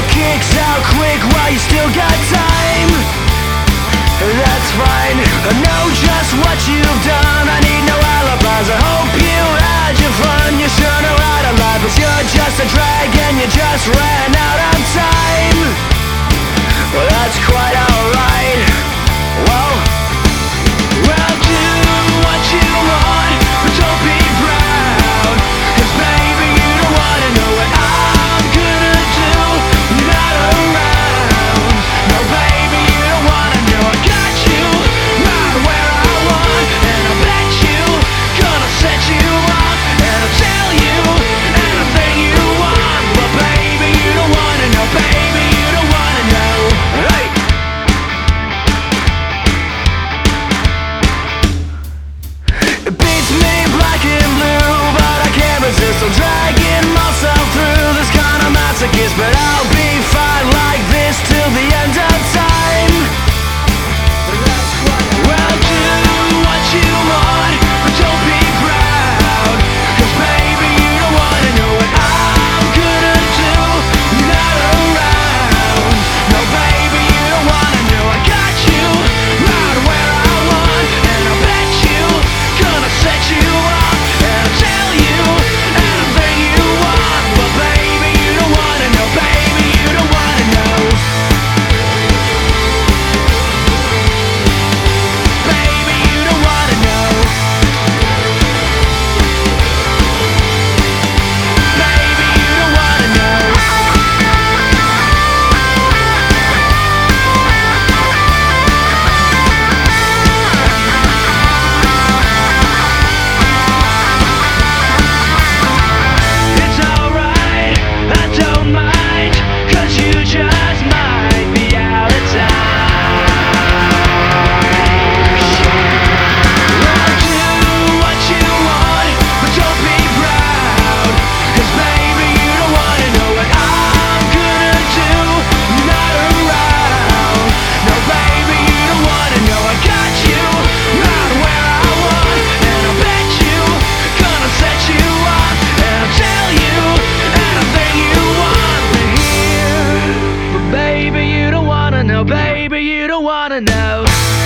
kicks out quick while you still got time. That's fine, I know just what you've done. I need no alibis, I hope you had your fun. You sure know how to lie, but you're just a drag and you just ran out of time. Well, that's quite alright. Well, do what you want, but don't be proud. 'Cause baby, you don't wanna know what I'm gonna do. You're not around. No, baby, you don't wanna know. I got you right where I want, and I bet you gonna set you up, and I'll tell you anything you want. But baby, you don't wanna know. Baby, you don't wanna know. Hey! It beats me black and blue, but I can't resist. I'm dragging myself through this kind of masochist. But I'll be fine like this till the end of time. Well, do what you want, but don't be proud. 'Cause baby, you don't wanna know what I'm gonna do. You're not around. No, baby, you don't wanna know. I got you right where I want, and I bet you gonna set you up, and I'll tell you anything you want. But baby, you don't wanna know. Baby, you don't wanna know. Baby, you don't wanna know. Baby, you don't wanna know. It's alright, I don't mind, 'cause you just might be out of time. Well, do what you want, but don't be proud. 'Cause baby, you don't wanna know what I'm gonna do. You're not around. No, baby, you don't wanna know. I got you right where I want, and I bet you gonna set you up, and I'll tell you anything you want to hear. But baby, you don't wanna know. Baby, you don't wanna know.